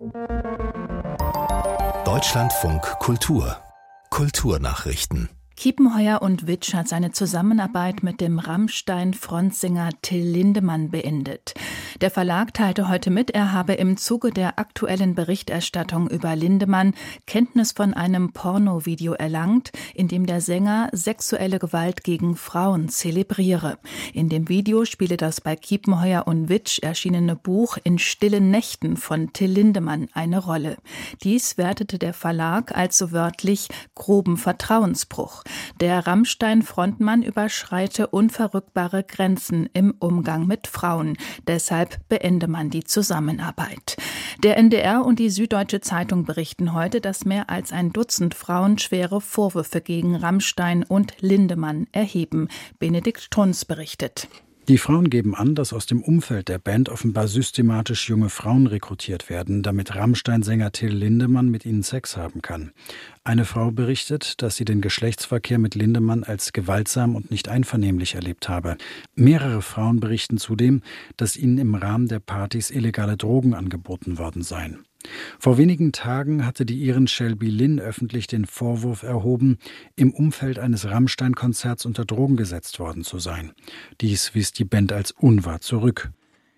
Deutschlandfunk Kultur. Kulturnachrichten. Kiepenheuer und Witsch hat seine Zusammenarbeit mit dem Rammstein-Frontsänger Till Lindemann beendet. Der Verlag teilte heute mit, er habe im Zuge der aktuellen Berichterstattung über Lindemann Kenntnis von einem Pornovideo erlangt, in dem der Sänger sexuelle Gewalt gegen Frauen zelebriere. In dem Video spiele das bei Kiepenheuer und Witsch erschienene Buch In stillen Nächten von Till Lindemann eine Rolle. Dies wertete der Verlag als so wörtlich groben Vertrauensbruch. Der Rammstein-Frontmann überschreite unverrückbare Grenzen im Umgang mit Frauen. Deshalb beende man die Zusammenarbeit. Der NDR und die Süddeutsche Zeitung berichten heute, dass mehr als ein Dutzend Frauen schwere Vorwürfe gegen Rammstein und Lindemann erheben. Benedikt Strunz berichtet. Die Frauen geben an, dass aus dem Umfeld der Band offenbar systematisch junge Frauen rekrutiert werden, damit Rammstein-Sänger Till Lindemann mit ihnen Sex haben kann. Eine Frau berichtet, dass sie den Geschlechtsverkehr mit Lindemann als gewaltsam und nicht einvernehmlich erlebt habe. Mehrere Frauen berichten zudem, dass ihnen im Rahmen der Partys illegale Drogen angeboten worden seien. Vor wenigen Tagen hatte die Irin Shelby Lynn öffentlich den Vorwurf erhoben, im Umfeld eines Rammstein-Konzerts unter Drogen gesetzt worden zu sein. Dies wies die Band als unwahr zurück.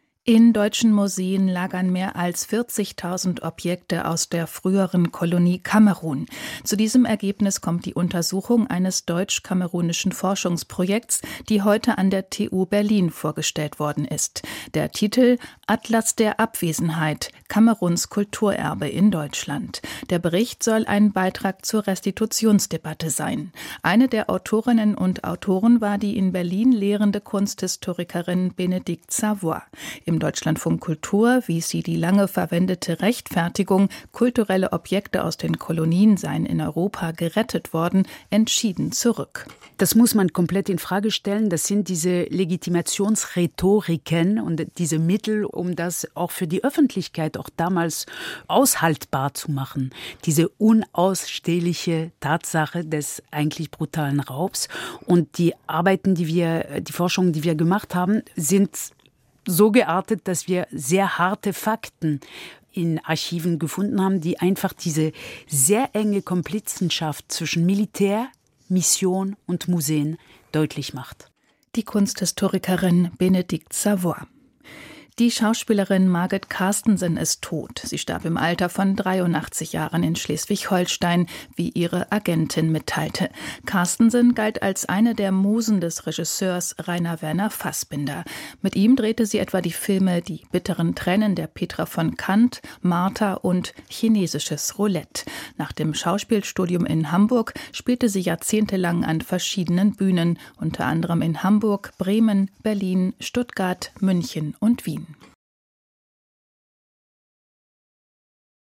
In deutschen Museen lagern mehr als 40.000 Objekte aus der früheren Kolonie Kamerun. Zu diesem Ergebnis kommt die Untersuchung eines deutsch-kamerunischen Forschungsprojekts, die heute an der TU Berlin vorgestellt worden ist. Der Titel Atlas der Abwesenheit – Kameruns Kulturerbe in Deutschland. Der Bericht soll ein Beitrag zur Restitutionsdebatte sein. Eine der Autorinnen und Autoren war die in Berlin lehrende Kunsthistorikerin Bénédicte Savoy. Im Deutschlandfunk Kultur wies sie die lange verwendete Rechtfertigung, kulturelle Objekte aus den Kolonien seien in Europa gerettet worden, entschieden zurück. Das muss man komplett in Frage stellen. Das sind diese Legitimationsrhetoriken und diese Mittel, um das auch für die Öffentlichkeit auch damals aushaltbar zu machen. Diese unausstehliche Tatsache des eigentlich brutalen Raubs. Und die Arbeiten, die Forschungen, die wir gemacht haben, sind so geartet, dass wir sehr harte Fakten in Archiven gefunden haben, die einfach diese sehr enge Komplizenschaft zwischen Militär, Mission und Museen deutlich macht. Die Kunsthistorikerin Bénédicte Savoy. Die Schauspielerin Margit Carstensen ist tot. Sie starb im Alter von 83 Jahren in Schleswig-Holstein, wie ihre Agentin mitteilte. Carstensen galt als eine der Musen des Regisseurs Rainer Werner Fassbinder. Mit ihm drehte sie etwa die Filme Die bitteren Tränen der Petra von Kant, Martha und Chinesisches Roulette. Nach dem Schauspielstudium in Hamburg spielte sie jahrzehntelang an verschiedenen Bühnen, unter anderem in Hamburg, Bremen, Berlin, Stuttgart, München und Wien.